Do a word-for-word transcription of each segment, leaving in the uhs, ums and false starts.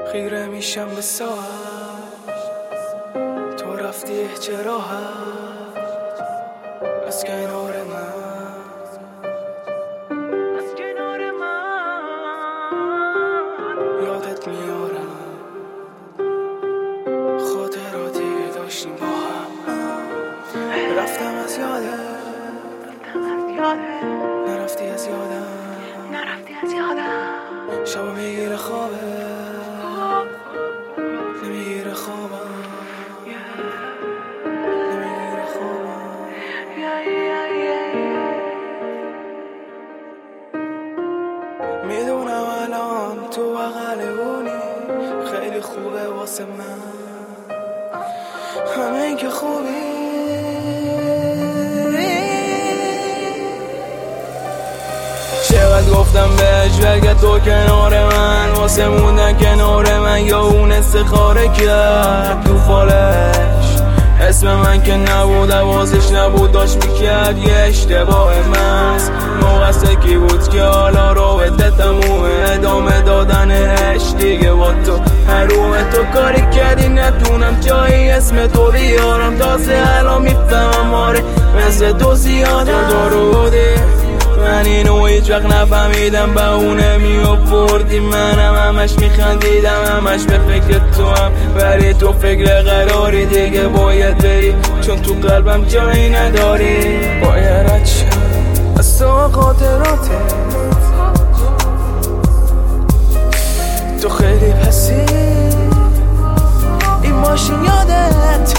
خیره میشم به ساعت، تو رفتی چرا از کنار من، از کنار من یادت میارم خاطراتی که داشتیم با هم. رفتم از یادم، نرفتی از یادم، نرفتی از یادم. شبا میگیره خوابه نمیگیره خوابم، نمیگیره خوابم. میدونم الان تو بغل اونی، خیلی خوبه واسه من، همه این که خوبی. چقدر گفتم بهش بگه تو کنار من، واسه موندن کنار من یا اون استخاره کرد تو فالش. اسم من که نبود عوازش نبود، داشت میکرد یه اشتباه مست. موقع سکی بود که حالا رابطه تمومه، ادامه دادنش دیگه با تو حرومه. تو کاری کردی نتونم جایی اسم تو بیارم، تازه الان میفهمم آره مثل تو زیاده دارو بودی. من اینو هیچ وقت نفهمیدم، با اونه میاپردی، منم همش میخندیدم، همش به فکر تو هم، ولی تو فکر قراری دیگه باید بری، چون تو قلبم جایی نداری. باید رد شم از تو خاطراته، تو خیلی پسی این ماشین یادت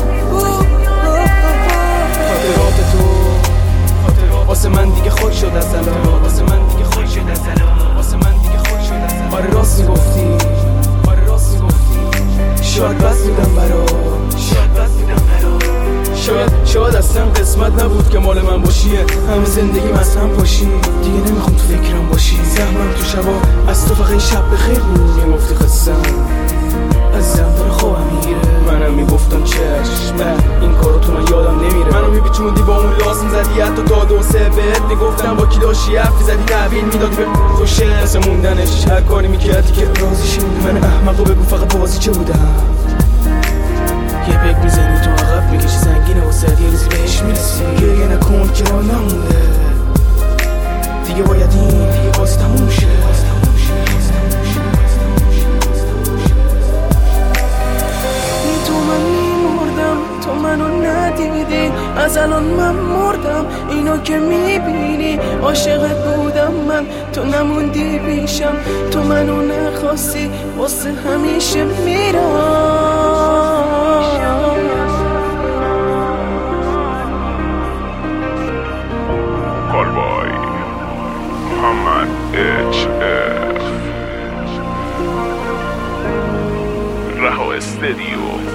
خاطرات تو واسه من دیگه خوش شد از الان، واسه من دیگه خوش شد از الان، واسه من دیگه خوش شد از الان. آره راست میگفتی، آره راست میگفتی، شاید بس بودم برا، شاید بس بودم برا، شاید شاید اصلا قسمت نبود که مال من باشیه، همه زندگیم از هم پاشی، دیگه نمیخوام تو فکرم باشی. زحمم تو شبا از تو فقط شب بخیر بود، میگفتی خستم عزیزم داره خوابم میگیره، منم میگفتم چشم نه این کارو تو من یادم نمیره. منو میپیچوندی با اون لازم زدی، حتی داد و سه بهت میگفتم با کی داشتی حرفی زدی، تحویل میدادی به خوشه واسه موندنش، هر کاری میکردی که راضی شی. من احمقو بگو فقط بازی چه بودم، یه بگ میزنی تو عقب میکشی زنگینه واسه یه روزی بهش میرسی. گریه نکن که راه نمونده دیگه، باید این دیگه باز تموم شه. تو منو ندیدی از الان من مردم، اینو که میبینی عاشقت بودم من، تو نموندی پیشم، تو منو نخواستی واسه همیشه میرم. کالبای محمد اچ اف رها استدیو.